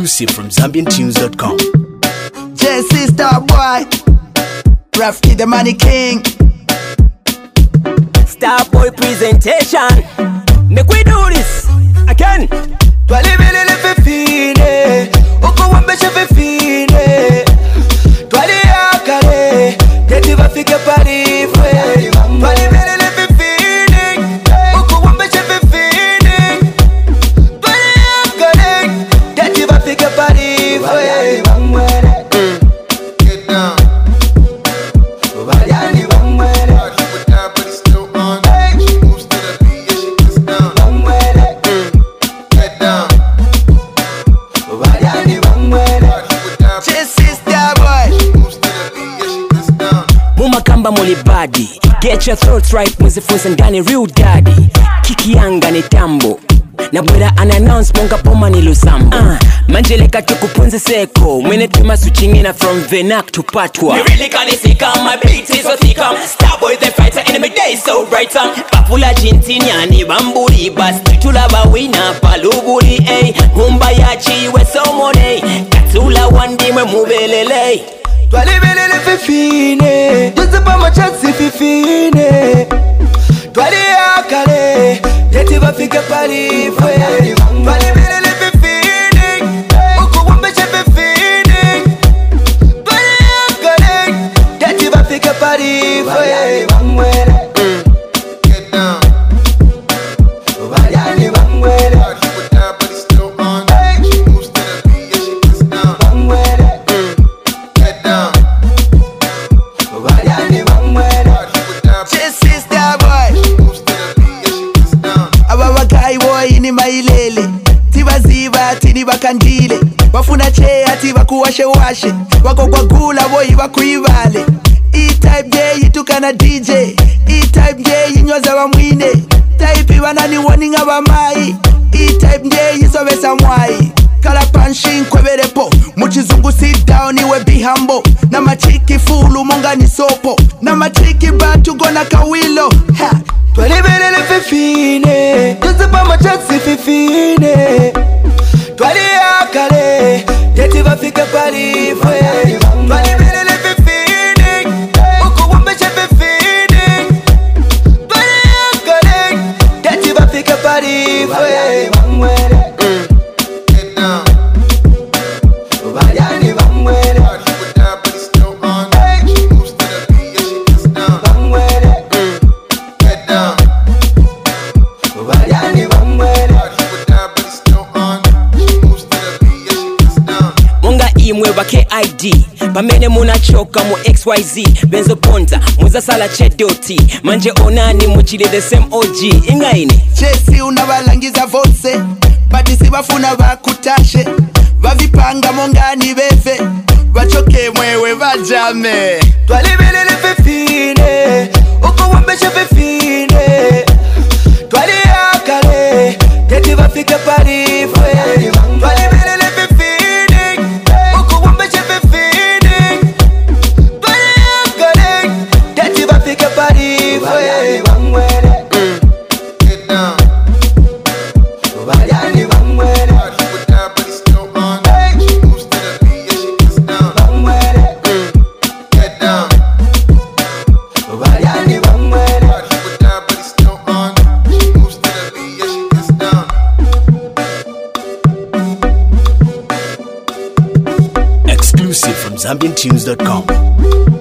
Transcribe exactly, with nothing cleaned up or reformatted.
Exclusive from Zambian Tunes dot com. J C Star Boy, Rafki the Money King. Star Boy presentation. Make we do this again. Twalibelele fefine, uko wambeshe fefine. Twali akare, deti vafike parifwe. Twalibelele fefine, uko wambeshe fefine. Twali akare, deti vafike parifwe. Get down. Valiani vangwele. He would die but he's still on. She moves to the beat, yeah she gets down. Vangwele. Get down. Valiani vangwele. He would die J C Star Boy. she moves to the beat, yeah she gets down. Mumakamba muli body. Get your thoughts right, muzifunze ndani real daddy. Kiki yanga ni tambo. Na bwera announce monga poma ni lusambo. uh, Manjeleka tukupunzi seko. Mwene tima switching from Venak to Patwa. Me really can't see come, my beat is so thick. Star Boy the fighter, enemy day so bright. Papula chintinya ni bamburi. Bas titula bawina paluguri. Ey, humba ya chiwe somone. Katula wandi mwe mubelele. Twalibelele fefine, Josepa machansi fefine. Twali akale, deti vafike parifwe. Twalibelele fefine, uko wambeshe fefine. Twali akale, deti vafike parifwe. Get down. Valiani vangwele. He would die but he's still on. She moves to the beat, yeah she gets down. Get down. Valiani vangwele. He would die but J C Star Boy. she moves to the beat, yeah she gets down. Ababakai boy ni mailele. Tibaziba tini bakandile. Bafuna chea tiba kuwashe washe. Wako kwa gula boy bakuivale. E-type J itukana D J. E-type J inyoza wa mwine. Type iwanani warning abamai. E-type J isobesa mwai. Kala panshin kweberepo. Muchizungu sit down iwe be humble. Na machiki fulu monga ni sopo. Na machiki batu gona kawilo. Ha. Twalibelele fefine, Josepa machansi fefine. Twali akale, deti vafike parifwe. Twalibelele fefine, uko wambeshe fefine. Twali akale, deti vafike parifwe. Get down. Valiani vangwele. He would die but he's still on. She moves to the beat, yeah she gets down. Get down. Valiani vangwele. He would die but he's still on. She moves to the beat, yeah she gets down. Munga imwe ba K I D. Pamene munachoka mu X Y Z. Benzo ponta, muza sala chedoti. Manje onani muchile the same O G. Ingaini J C unabalangiza vose. Bati sibafuna bakutashe. Vavipanga mongani befe. Bachoke mwewe vajame. Twalibelele fefine, uko wambeshe fefine. Twali akale, deti vafike parifwe. Twalibelele fefine, uko wambeshe fefine. Twali akale, deti vafike parifwe. Get down. Valiani vangwele. He would die but he's still on. She moves to the beat, yeah she gets down. Get down. Valiani vangwele. He would die but he's still on. She moves to the beat, yeah she gets down. Exclusive from Zambian Tunes dot com.